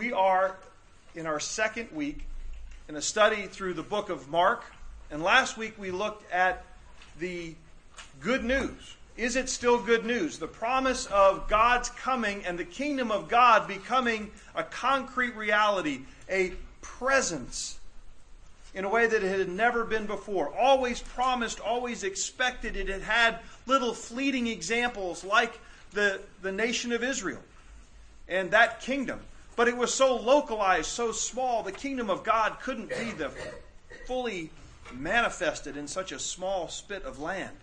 We are in our second week in a study through the book of Mark. And last week we looked at the good news. Is it still good news? The promise of God's coming and the kingdom of God becoming a concrete reality, a presence in a way that it had never been before. Always promised, always expected. It had had little fleeting examples like the nation of Israel and that kingdom. But it was so localized, so small, the kingdom of God couldn't be fully manifested in such a small spit of land.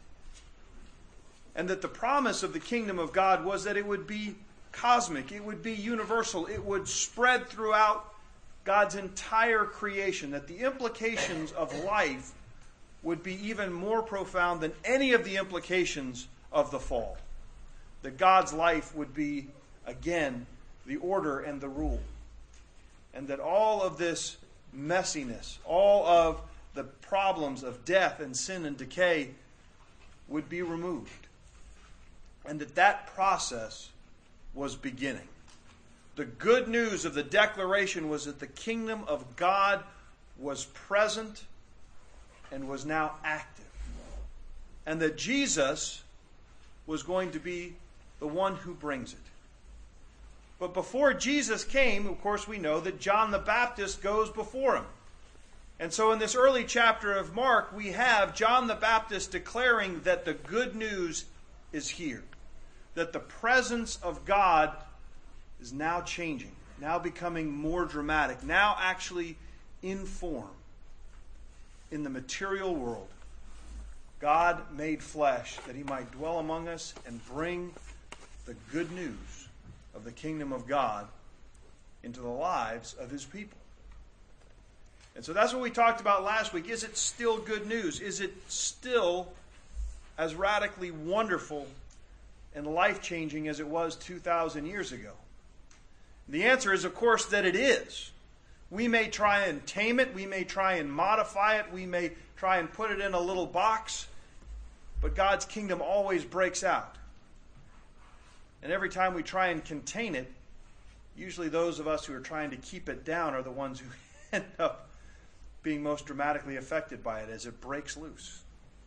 And that the promise of the kingdom of God was that it would be cosmic, it would be universal, it would spread throughout God's entire creation, that the implications of life would be even more profound than any of the implications of the fall. That God's life would be, again, the order and the rule. And that all of this messiness, all of the problems of death and sin and decay would be removed. And that process was beginning. The good news of the declaration was that the kingdom of God was present and was now active. And that Jesus was going to be the one who brings it. But before Jesus came, of course, we know that John the Baptist goes before him. And so in this early chapter of Mark, we have John the Baptist declaring that the good news is here. That the presence of God is now changing, now becoming more dramatic, now actually in form in the material world. God made flesh that he might dwell among us and bring the good news of the kingdom of God into the lives of his people. And so that's what we talked about last week. Is it still good news? Is it still as radically wonderful and life-changing as it was 2,000 years ago? The answer is, of course, that it is. We may try and tame it. We may try and modify it. We may try and put it in a little box. But God's kingdom always breaks out. And every time we try and contain it, usually those of us who are trying to keep it down are the ones who end up being most dramatically affected by it as it breaks loose.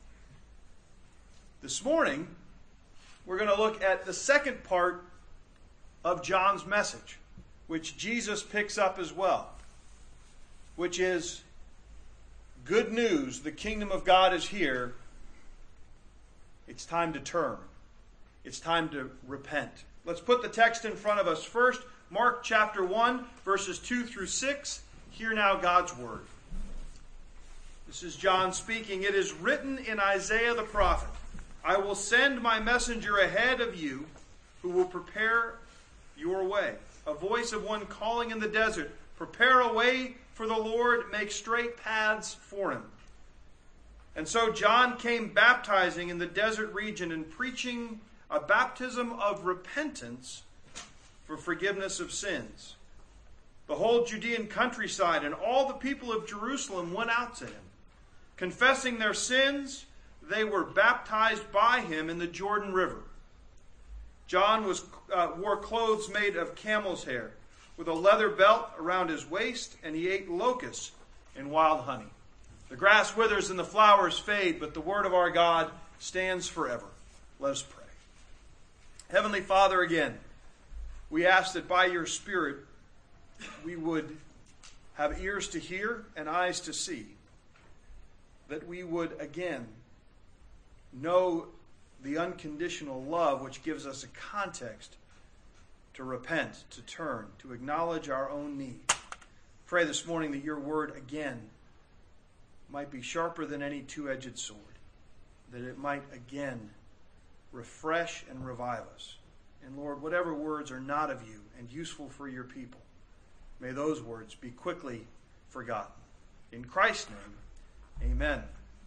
This morning, we're going to look at the second part of John's message, which Jesus picks up as well, which is good news. The kingdom of God is here. It's time to turn. It's time to repent. Let's put the text in front of us first. Mark chapter 1, verses 2 through 6. Hear now God's word. This is John speaking. It is written in Isaiah the prophet, I will send my messenger ahead of you who will prepare your way. A voice of one calling in the desert, prepare a way for the Lord, make straight paths for him. And so John came baptizing in the desert region and preaching a baptism of repentance for forgiveness of sins. The whole Judean countryside and all the people of Jerusalem went out to him. Confessing their sins, they were baptized by him in the Jordan River. John wore clothes made of camel's hair, with a leather belt around his waist, and he ate locusts and wild honey. The grass withers and the flowers fade, but the word of our God stands forever. Let us pray. Heavenly Father, again, we ask that by your Spirit we would have ears to hear and eyes to see, that we would again know the unconditional love which gives us a context to repent, to turn, to acknowledge our own need. Pray this morning that your word again might be sharper than any two-edged sword, that it might again refresh and revive us. And Lord, whatever words are not of you and useful for your people, may those words be quickly forgotten. In Christ's name, amen.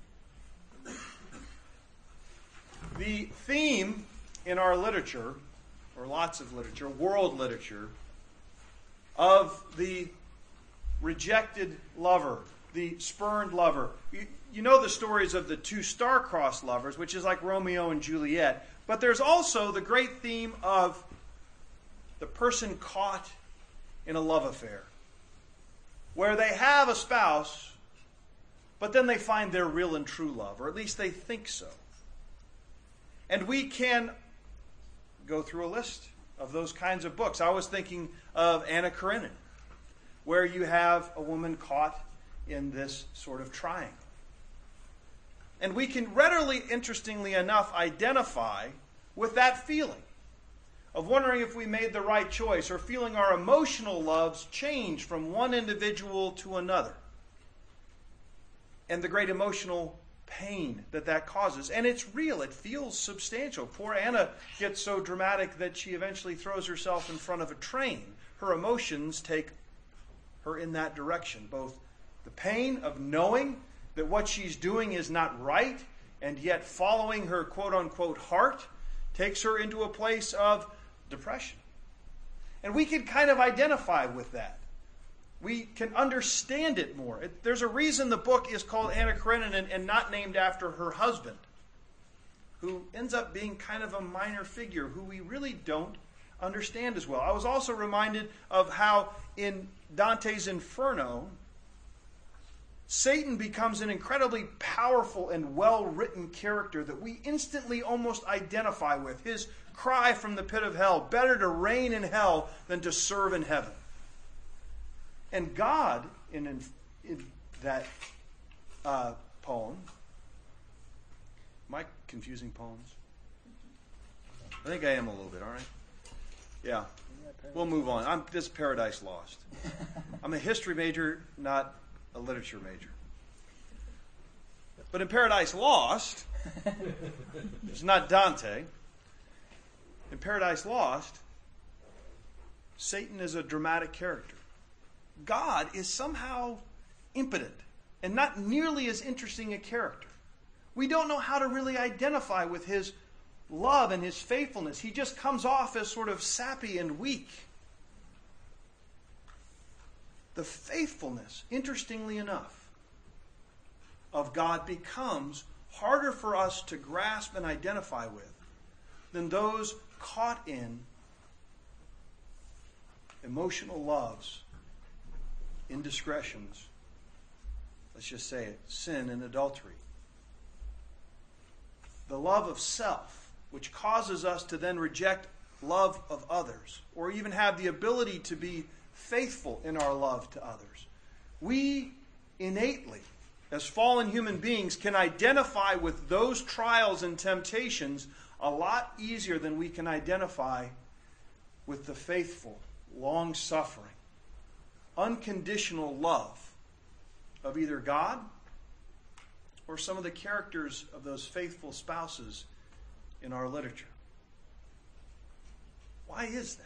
The theme in our literature, or lots of literature, world literature, of the rejected lover, the spurned lover. You know the stories of the two star-crossed lovers, which is like Romeo and Juliet. But there's also the great theme of the person caught in a love affair, where they have a spouse, but then they find their real and true love, or at least they think so. And we can go through a list of those kinds of books. I was thinking of Anna Karenina, where you have a woman caught in this sort of triangle. And we can readily, interestingly enough, identify with that feeling of wondering if we made the right choice, or feeling our emotional loves change from one individual to another, and the great emotional pain that causes. And it's real. It feels substantial. Poor Anna gets so dramatic that she eventually throws herself in front of a train. Her emotions take her in that direction. Both the pain of knowing that what she's doing is not right, and yet following her quote-unquote heart takes her into a place of depression. And we can kind of identify with that. We can understand it more. There's a reason the book is called Anna Karenina and not named after her husband, who ends up being kind of a minor figure who we really don't understand as well. I was also reminded of how in Dante's Inferno, Satan becomes an incredibly powerful and well-written character that we instantly almost identify with. His cry from the pit of hell, better to reign in hell than to serve in heaven. And God, in that poem, am I confusing poems? I think I am a little bit, all right? Yeah. We'll move on. This is Paradise Lost. I'm a history major, not a literature major. But in Paradise Lost, it's not Dante. In Paradise Lost, Satan is a dramatic character. God is somehow impotent and not nearly as interesting a character. We don't know how to really identify with his love and his faithfulness. He just comes off as sort of sappy and weak. The faithfulness, interestingly enough, of God becomes harder for us to grasp and identify with than those caught in emotional loves, indiscretions, let's just say it, sin and adultery. The love of self, which causes us to then reject love of others, or even have the ability to be faithful in our love to others. We innately, as fallen human beings, can identify with those trials and temptations a lot easier than we can identify with the faithful, long-suffering, unconditional love of either God or some of the characters of those faithful spouses in our literature. Why is that?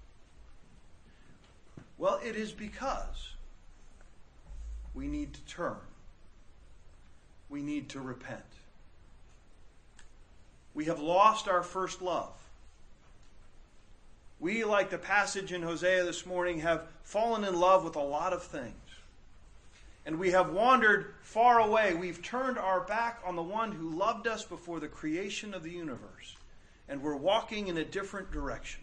Well, it is because we need to turn. We need to repent. We have lost our first love. We, like the passage in Hosea this morning, have fallen in love with a lot of things. And we have wandered far away. We've turned our back on the one who loved us before the creation of the universe. And we're walking in a different direction.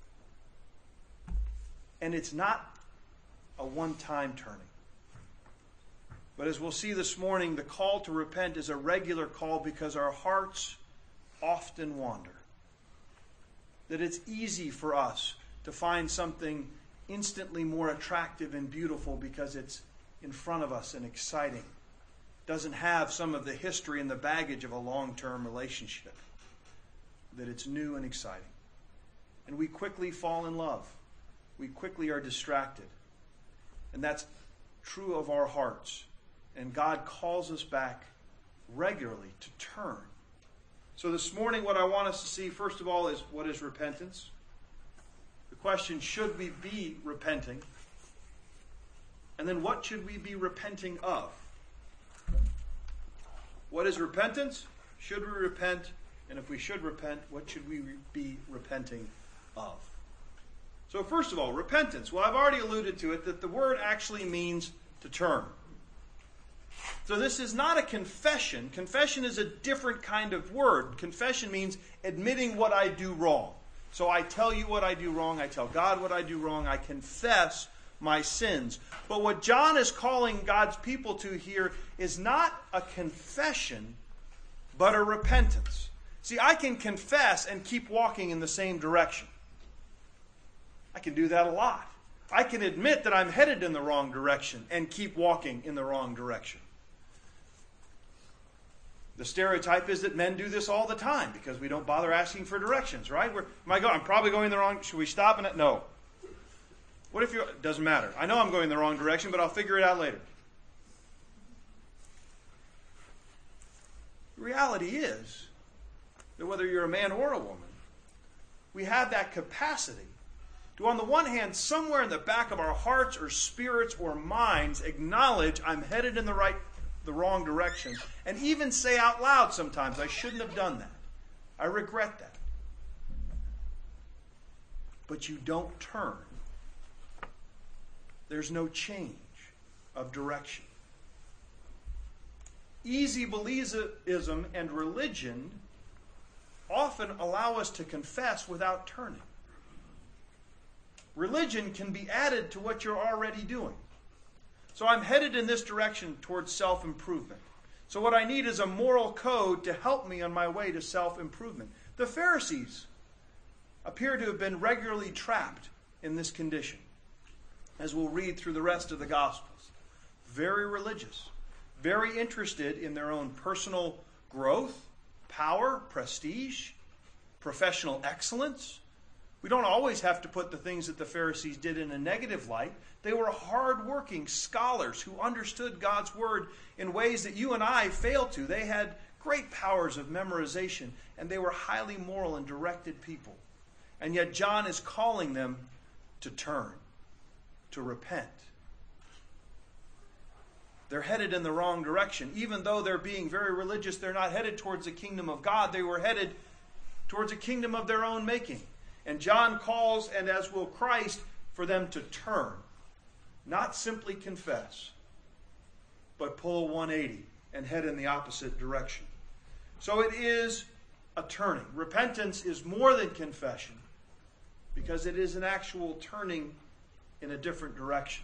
And it's not a one-time turning. But as we'll see this morning, the call to repent is a regular call because our hearts often wander. That it's easy for us to find something instantly more attractive and beautiful because it's in front of us and exciting. Doesn't have some of the history and the baggage of a long-term relationship. That it's new and exciting. And we quickly fall in love. We quickly are distracted. And that's true of our hearts. And God calls us back regularly to turn. So this morning what I want us to see, first of all, is what is repentance? The question, should we be repenting? And then what should we be repenting of? What is repentance? Should we repent? And if we should repent, what should we be repenting of? So first of all, repentance. Well, I've already alluded to it, that the word actually means to turn. So this is not a confession. Confession is a different kind of word. Confession means admitting what I do wrong. So I tell you what I do wrong. I tell God what I do wrong. I confess my sins. But what John is calling God's people to here is not a confession, but a repentance. See, I can confess and keep walking in the same direction. I can do that a lot. I can admit that I'm headed in the wrong direction and keep walking in the wrong direction. The stereotype is that men do this all the time because we don't bother asking for directions, right? I'm probably going the wrong. Should we stop in it? No. What if it doesn't matter. I know I'm going the wrong direction, but I'll figure it out later. The reality is that whether you're a man or a woman, we have that capacity to, on the one hand, somewhere in the back of our hearts or spirits or minds, acknowledge I'm headed in the wrong direction, and even say out loud sometimes, I shouldn't have done that. I regret that. But you don't turn. There's no change of direction. Easy believism and religion often allow us to confess without turning. Religion can be added to what you're already doing. So I'm headed in this direction towards self-improvement. So what I need is a moral code to help me on my way to self-improvement. The Pharisees appear to have been regularly trapped in this condition, as we'll read through the rest of the Gospels. Very religious, very interested in their own personal growth, power, prestige, professional excellence. We don't always have to put the things that the Pharisees did in a negative light. They were hard-working scholars who understood God's Word in ways that you and I fail to. They had great powers of memorization, and they were highly moral and directed people. And yet John is calling them to turn, to repent. They're headed in the wrong direction. Even though they're being very religious, they're not headed towards the kingdom of God. They were headed towards a kingdom of their own making. And John calls, and as will Christ, for them to turn. Not simply confess, but pull a 180 and head in the opposite direction. So it is a turning. Repentance is more than confession because it is an actual turning in a different direction.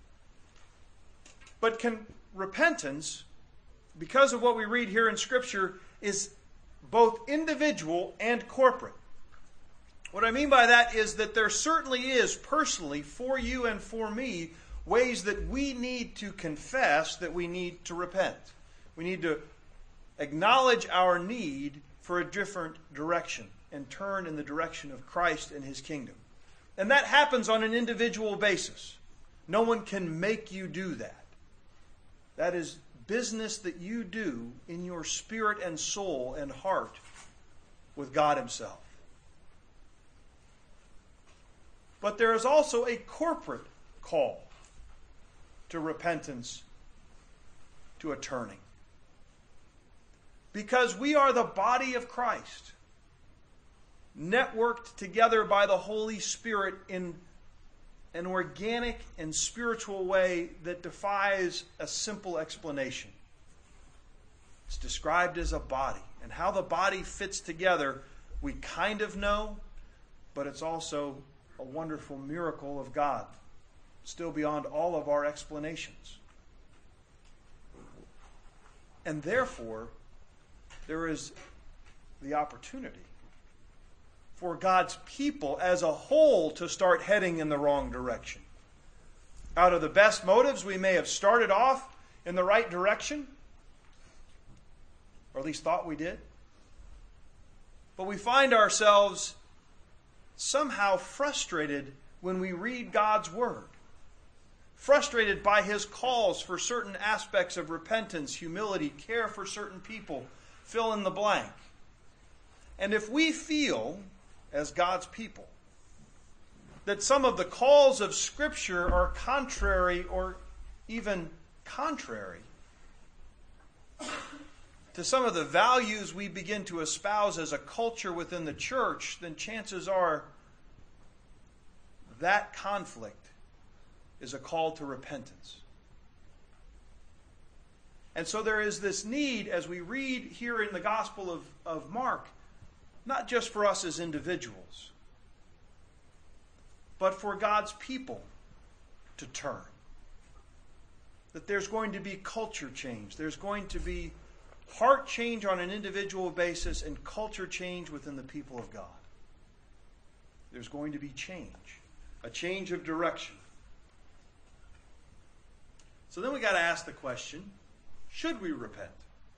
But repentance, because of what we read here in Scripture, is both individual and corporate. What I mean by that is that there certainly is personally, for you and for me, ways that we need to confess that we need to repent. We need to acknowledge our need for a different direction and turn in the direction of Christ and His kingdom. And that happens on an individual basis. No one can make you do that. That is business that you do in your spirit and soul and heart with God Himself. But there is also a corporate call to repentance, to a turning. Because we are the body of Christ, networked together by the Holy Spirit in an organic and spiritual way that defies a simple explanation. It's described as a body. And how the body fits together, we kind of know, but it's also a wonderful miracle of God, still beyond all of our explanations. And therefore, there is the opportunity for God's people as a whole to start heading in the wrong direction. Out of the best motives, we may have started off in the right direction, or at least thought we did. But we find ourselves somehow frustrated when we read God's Word. Frustrated by His calls for certain aspects of repentance, humility, care for certain people, fill in the blank. And if we feel, as God's people, that some of the calls of Scripture are contrary or even contrary to some of the values we begin to espouse as a culture within the church, then chances are that conflict is a call to repentance. And so there is this need, as we read here in the Gospel of Mark, not just for us as individuals, but for God's people to turn. That there's going to be culture change. There's going to be heart change on an individual basis and culture change within the people of God. There's going to be change, a change of direction. So then we got to ask the question, should we repent?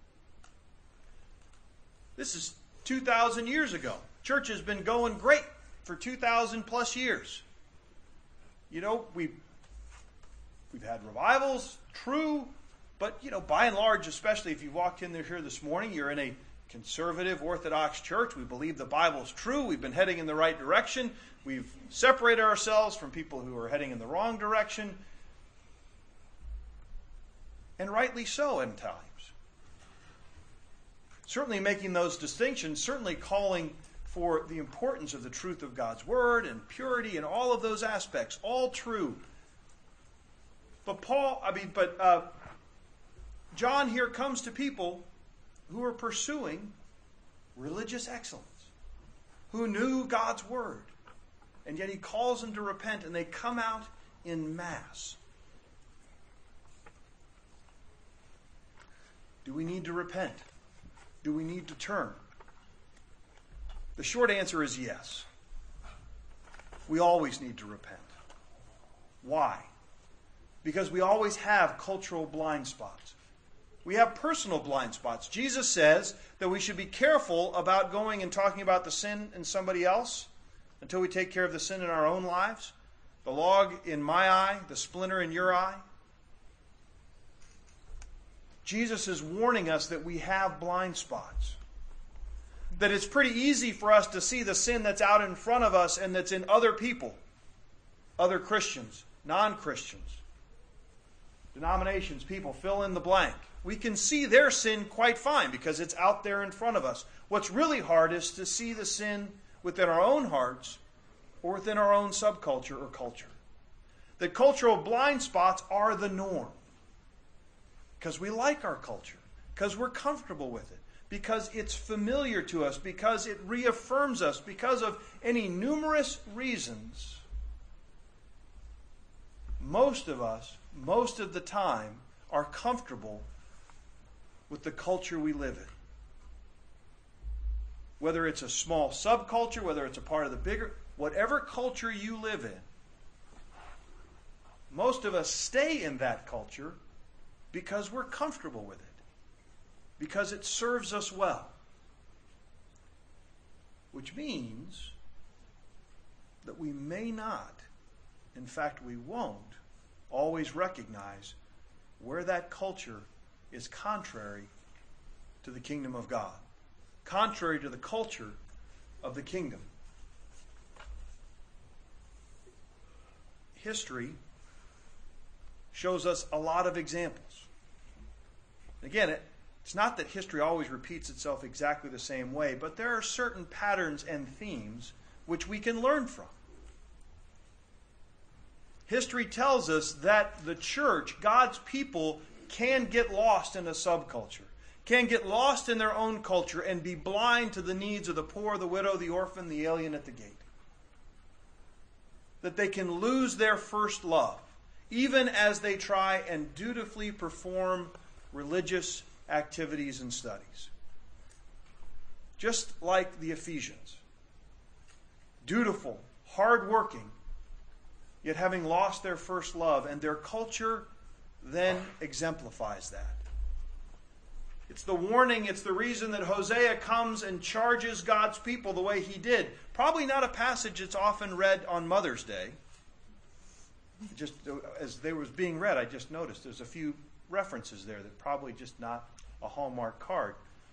This is 2,000 years ago. Church has been going great for 2,000 plus years. You know, we've had revivals, true, but, you know, by and large, especially if you walked in here this morning, you're in a conservative Orthodox church. We believe the Bible's true. We've been heading in the right direction. We've separated ourselves from people who are heading in the wrong direction. And rightly so in times. Certainly making those distinctions, certainly calling for the importance of the truth of God's Word and purity and all of those aspects, all true. But John here comes to people who are pursuing religious excellence, who knew God's Word, and yet he calls them to repent, and they come out in mass. Do we need to repent? Do we need to turn? The short answer is yes. We always need to repent. Why? Because we always have cultural blind spots. We have personal blind spots. Jesus says that we should be careful about going and talking about the sin in somebody else until we take care of the sin in our own lives. The log in my eye, the splinter in your eye. Jesus is warning us that we have blind spots. That it's pretty easy for us to see the sin that's out in front of us and that's in other people, other Christians, non-Christians, denominations, people, fill in the blank. We can see their sin quite fine because it's out there in front of us. What's really hard is to see the sin within our own hearts or within our own subculture or culture. That cultural blind spots are the norm. Because we like our culture, because we're comfortable with it, because it's familiar to us, because it reaffirms us, because of any numerous reasons. Most of us, most of the time, are comfortable with the culture we live in. Whether it's a small subculture, whether it's a part of the bigger, whatever culture you live in, most of us stay in that culture because we're comfortable with it, because it serves us well. Which means that we may not, in fact we won't, always recognize where that culture is contrary to the kingdom of God, contrary to the culture of the kingdom. History shows us a lot of examples. Again, it's not that history always repeats itself exactly the same way, but there are certain patterns and themes which we can learn from. History tells us that the church, God's people, can get lost in a subculture, can get lost in their own culture and be blind to the needs of the poor, the widow, the orphan, the alien at the gate. That they can lose their first love, even as they try and dutifully perform religious activities and studies. Just like the Ephesians. Dutiful, hardworking, yet having lost their first love, and their culture then exemplifies that. It's the warning, it's the reason that Hosea comes and charges God's people the way he did. Probably not a passage that's often read on Mother's Day. Just as they was being read, I just noticed there's a few references there that probably just not a Hallmark card.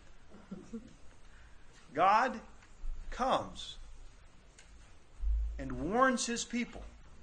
God comes and warns his people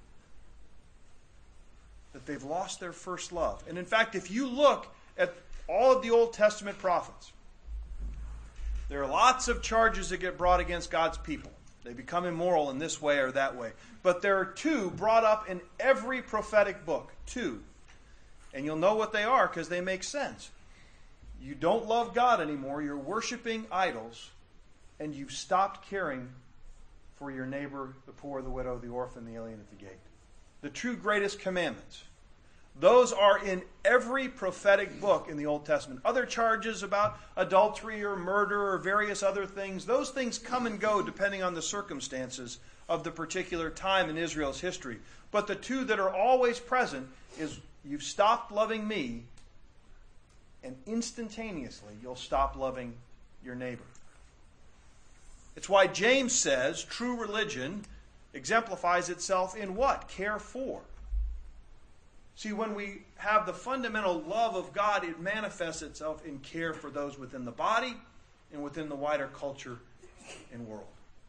that they've lost their first love. And in fact, if you look at all of the Old Testament prophets, there are lots of charges that get brought against God's people. They become immoral in this way or that way. But there are two brought up in every prophetic book. Two. And you'll know what they are because they make sense. You don't love God anymore. You're worshiping idols. And you've stopped caring for your neighbor, the poor, the widow, the orphan, the alien at the gate. The two greatest commandments. Those are in every prophetic book in the Old Testament. Other charges about adultery or murder or various other things, those things come and go depending on the circumstances of the particular time in Israel's history. But the two that are always present is you've stopped loving me, and instantaneously you'll stop loving your neighbor. It's why James says true religion exemplifies itself in what? Care for. See, when we have the fundamental love of God, it manifests itself in care for those within the body and within the wider culture and world.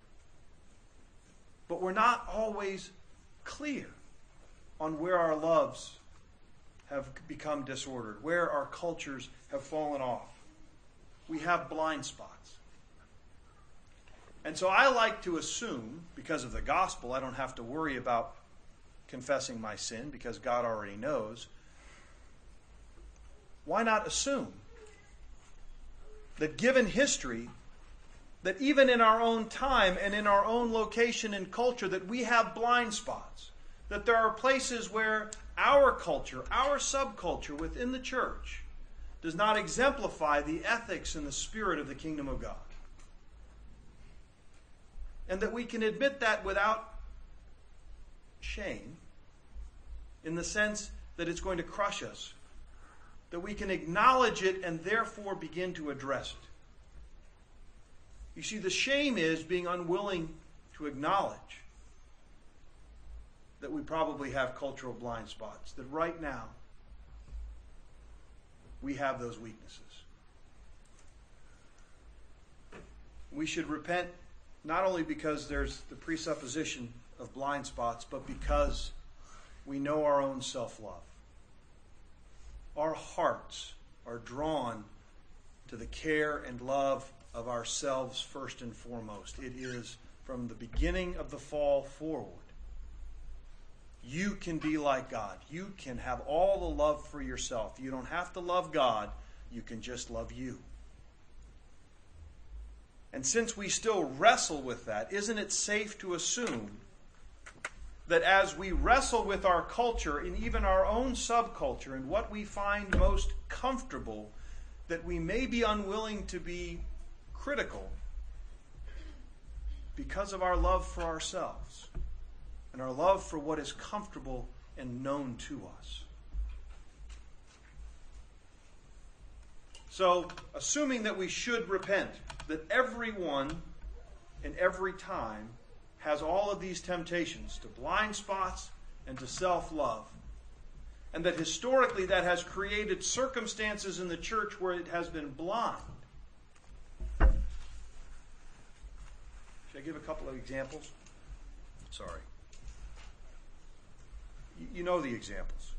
But we're not always clear on where our loves have become disordered, where our cultures have fallen off. We have blind spots. And so I like to assume, because of the gospel, I don't have to worry about confessing my sin because God already knows. Why not assume that given history, that even in our own time and in our own location and culture, that we have blind spots, that there are places where our culture, our subculture within the church does not exemplify the ethics and the spirit of the kingdom of God. And that we can admit that without shame, in the sense that it's going to crush us. That we can acknowledge it and therefore begin to address it. You see, the shame is being unwilling to acknowledge that we probably have cultural blind spots. That right now, we have those weaknesses. We should repent not only because there's the presupposition of blind spots, but because we know our own self-love. Our hearts are drawn to the care and love of ourselves first and foremost. It is from the beginning of the fall forward. You can be like God. You can have all the love for yourself. You don't have to love God. You can just love you. And since we still wrestle with that, isn't it safe to assume that as we wrestle with our culture and even our own subculture and what we find most comfortable, that we may be unwilling to be critical because of our love for ourselves and our love for what is comfortable and known to us. So, assuming that we should repent, that everyone in every time has all of these temptations to blind spots and to self-love, and that historically that has created circumstances in the church where it has been blind. Should I give a couple of examples? Sorry. You know the examples.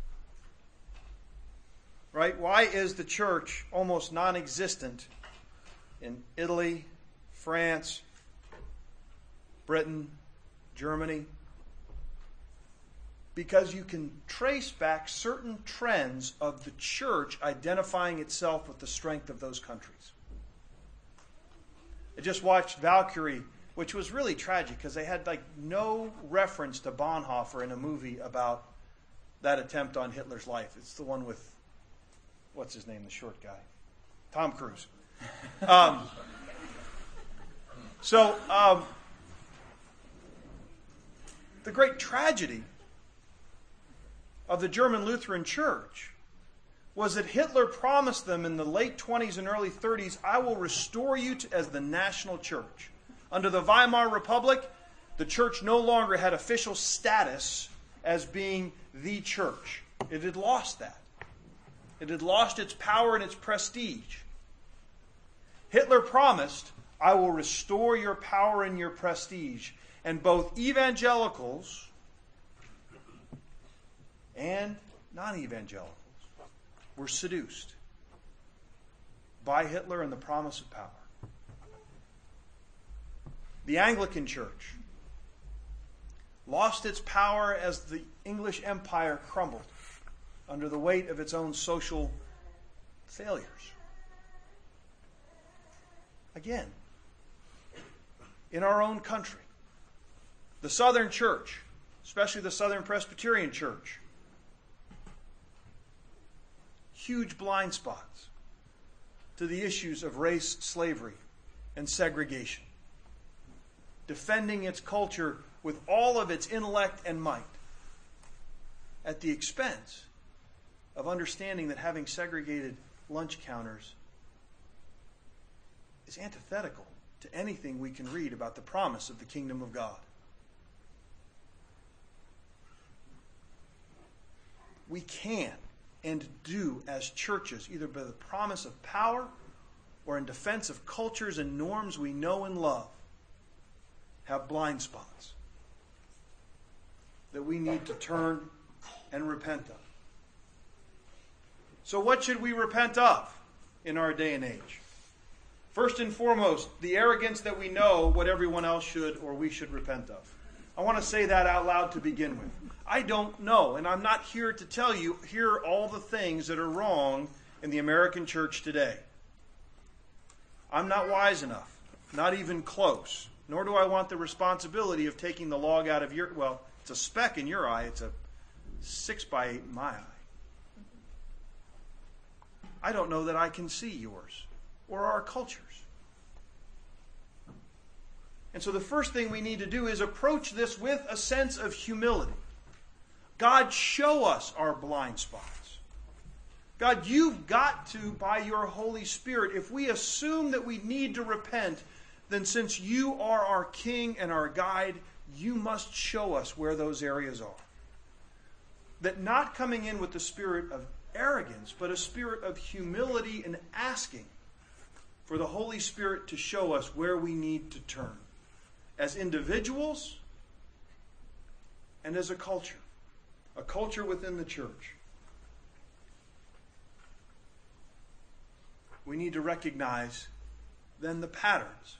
Right? Why is the church almost non-existent in Italy, France, Britain, Germany? Because you can trace back certain trends of the church identifying itself with the strength of those countries. I just watched Valkyrie, which was really tragic because they had no reference to Bonhoeffer in a movie about that attempt on Hitler's life. It's the one with, what's his name, the short guy? Tom Cruise. The great tragedy of the German Lutheran Church was that Hitler promised them in the late 20s and early 30s, I will restore you as the national church. Under the Weimar Republic, the church no longer had official status as being the church. It had lost that. It had lost its power and its prestige. Hitler promised, I will restore your power and your prestige. And both evangelicals and non-evangelicals were seduced by Hitler and the promise of power. The Anglican Church lost its power as the English Empire crumbled under the weight of its own social failures. Again, in our own country, The Southern Church, especially the Southern Presbyterian Church, huge blind spots to the issues of race, slavery, and segregation, defending its culture with all of its intellect and might, at the expense of understanding that having segregated lunch counters is antithetical to anything we can read about the promise of the kingdom of God. We can and do as churches, either by the promise of power or in defense of cultures and norms we know and love, have blind spots that we need to turn and repent of. So what should we repent of in our day and age? First and foremost, the arrogance that we know what everyone else should or we should repent of. I want to say that out loud to begin with. I don't know, and I'm not here to tell you, here are all the things that are wrong in the American church today. I'm not wise enough, not even close, nor do I want the responsibility of taking the log out of your, well, it's a speck in your eye, it's a 6 by 8 in my eye. I don't know that I can see yours or our cultures. And so the first thing we need to do is approach this with a sense of humility. God, show us our blind spots. God, you've got to, by your Holy Spirit, if we assume that we need to repent, then since you are our King and our guide, you must show us where those areas are. That not coming in with the spirit of arrogance, but a spirit of humility and asking for the Holy Spirit to show us where we need to turn. As individuals and as a culture within the church. We need to recognize then the patterns.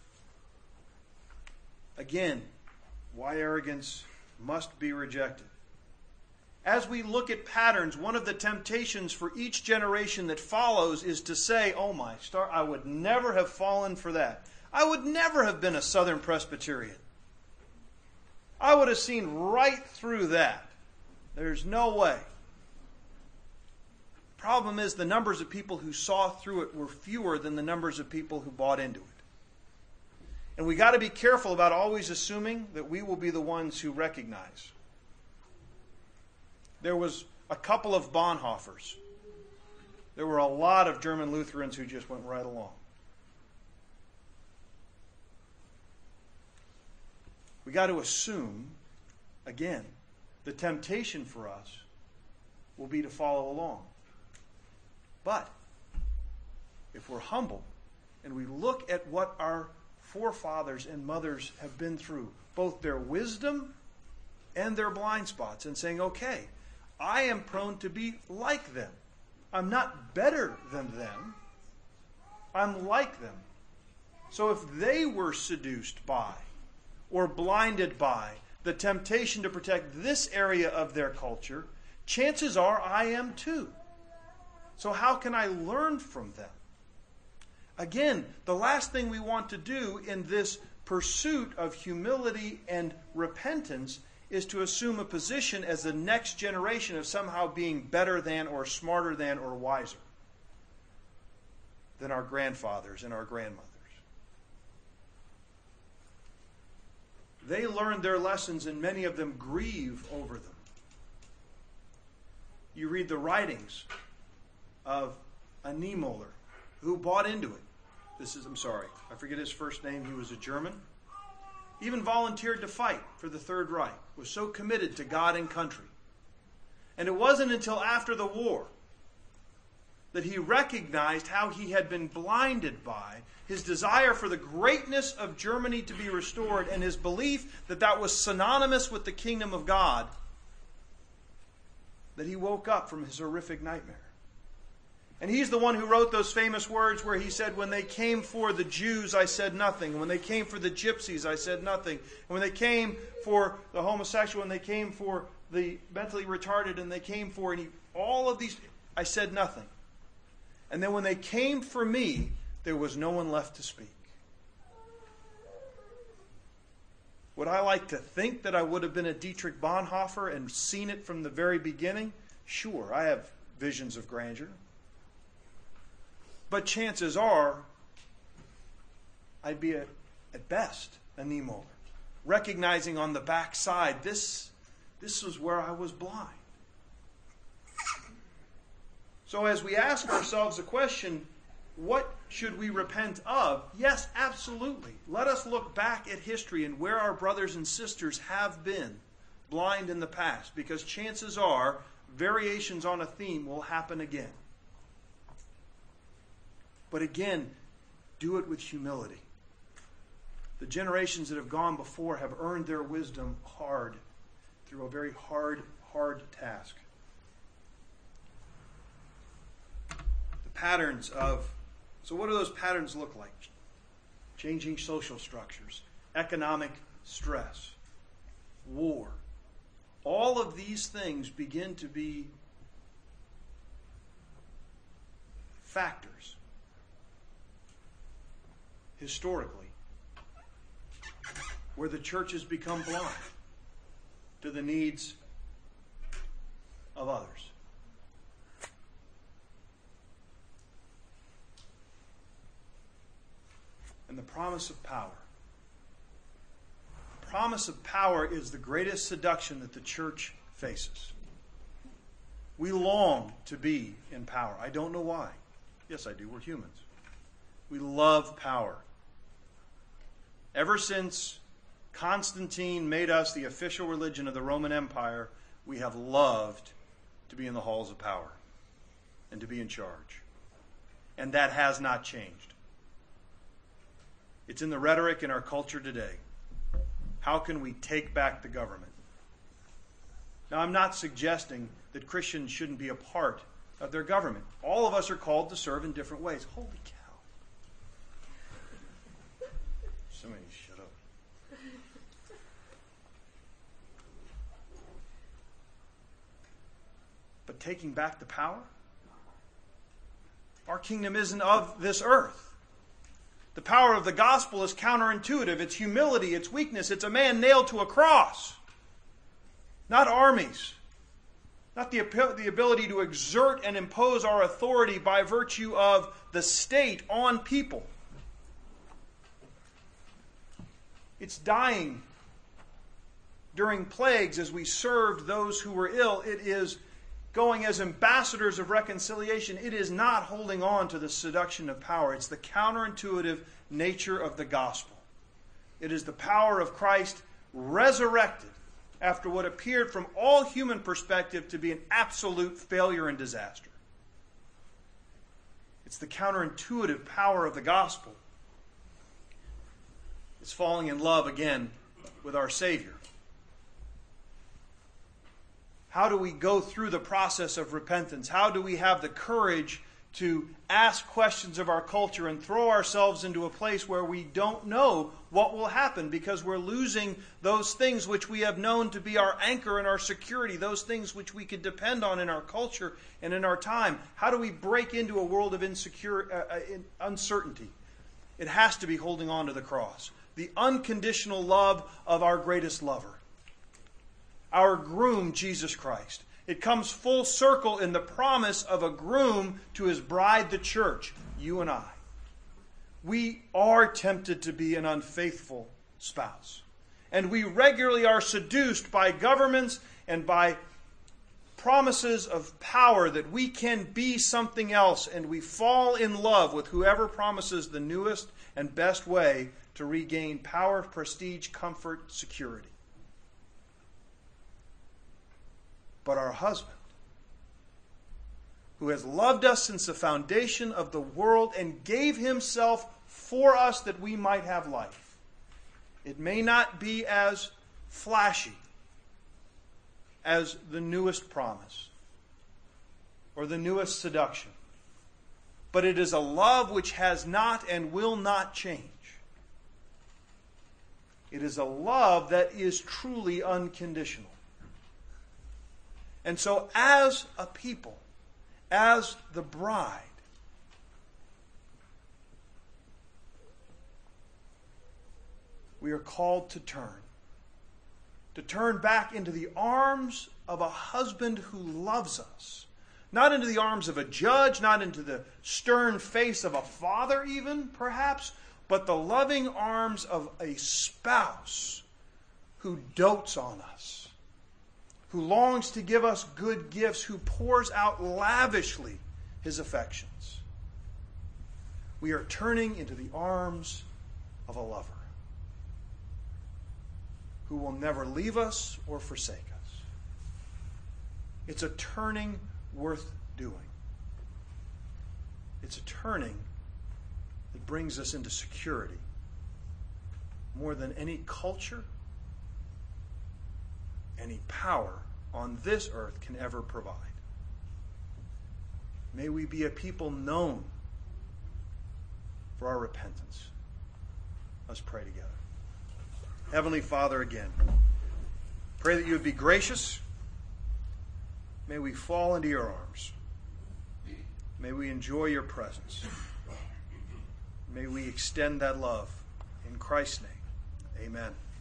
Again, why arrogance must be rejected. As we look at patterns, one of the temptations for each generation that follows is to say, oh my star, I would never have fallen for that. I would never have been a Southern Presbyterian. I would have seen right through that. There's no way. Problem is, the numbers of people who saw through it were fewer than the numbers of people who bought into it. And we got to be careful about always assuming that we will be the ones who recognize. There was a couple of Bonhoeffers. There were a lot of German Lutherans who just went right along. We got to assume, again, the temptation for us will be to follow along. But if we're humble and we look at what our forefathers and mothers have been through, both their wisdom and their blind spots, and saying, okay, I am prone to be like them. I'm not better than them. I'm like them. So if they were seduced by or blinded by the temptation to protect this area of their culture, chances are I am too. So how can I learn from them? Again, the last thing we want to do in this pursuit of humility and repentance is to assume a position as the next generation of somehow being better than or smarter than or wiser than our grandfathers and our grandmothers. They learned their lessons and many of them grieve over them. You read the writings of a Niemöller who bought into it. I forget his first name. He was a German. Even volunteered to fight for the Third Reich. Was so committed to God and country. And it wasn't until after the war that he recognized how he had been blinded by his desire for the greatness of Germany to be restored and his belief that that was synonymous with the kingdom of God, that he woke up from his horrific nightmare. And he's the one who wrote those famous words where he said, when they came for the Jews, I said nothing. When they came for the gypsies, I said nothing. And when they came for the homosexual, and they came for the mentally retarded, and they came for all of these, I said nothing. And then when they came for me, there was no one left to speak. Would I like to think that I would have been a Dietrich Bonhoeffer and seen it from the very beginning? Sure, I have visions of grandeur. But chances are, I'd be at best a Niemöller, recognizing on the backside, this was where I was blind. So as we ask ourselves the question, what should we repent of? Yes, absolutely. Let us look back at history and where our brothers and sisters have been blind in the past, because chances are variations on a theme will happen again. But again, do it with humility. The generations that have gone before have earned their wisdom hard, through a very hard task. The patterns of, so what do those patterns look like? Changing social structures, economic stress, war. All of these things begin to be factors historically where the church has become blind to the needs of others. And the promise of power. The promise of power is the greatest seduction that the church faces. We long to be in power. I don't know why. Yes, I do. We're humans. We love power. Ever since Constantine made us the official religion of the Roman Empire, we have loved to be in the halls of power and to be in charge. And that has not changed. It's in the rhetoric in our culture today. How can we take back the government? Now, I'm not suggesting that Christians shouldn't be a part of their government. All of us are called to serve in different ways. Holy cow. Somebody shut up. But taking back the power? Our kingdom isn't of this earth. The power of the gospel is counterintuitive. It's humility, it's weakness. It's a man nailed to a cross. Not armies. Not the ability to exert and impose our authority by virtue of the state on people. It's dying during plagues as we served those who were ill. It is going as ambassadors of reconciliation. It is not holding on to the seduction of power. It's the counterintuitive nature of the gospel. It is the power of Christ resurrected after what appeared from all human perspective to be an absolute failure and disaster. It's the counterintuitive power of the gospel. It's falling in love again with our Savior. How do we go through the process of repentance? How do we have the courage to ask questions of our culture and throw ourselves into a place where we don't know what will happen because we're losing those things which we have known to be our anchor and our security, those things which we could depend on in our culture and in our time? How do we break into a world of uncertainty? It has to be holding on to the cross. The unconditional love of our greatest lover. Our groom, Jesus Christ. It comes full circle in the promise of a groom to his bride, the church, you and I. We are tempted to be an unfaithful spouse. And we regularly are seduced by governments and by promises of power that we can be something else, and we fall in love with whoever promises the newest and best way to regain power, prestige, comfort, security. But our husband, who has loved us since the foundation of the world and gave himself for us that we might have life. It may not be as flashy as the newest promise or the newest seduction, but it is a love which has not and will not change. It is a love that is truly unconditional. And so as a people, as the bride, we are called to turn to turn back into the arms of a husband who loves us. Not into the arms of a judge, not into the stern face of a father even, perhaps, but the loving arms of a spouse who dotes on us, who longs to give us good gifts, who pours out lavishly his affections. We are turning into the arms of a lover who will never leave us or forsake us. It's a turning worth doing. It's a turning that brings us into security more than any culture, any power on this earth can ever provide. May we be a people known for our repentance. Let's pray together. Heavenly Father, again, pray that you would be gracious. May we fall into your arms. May we enjoy your presence. May we extend that love. In Christ's name, amen.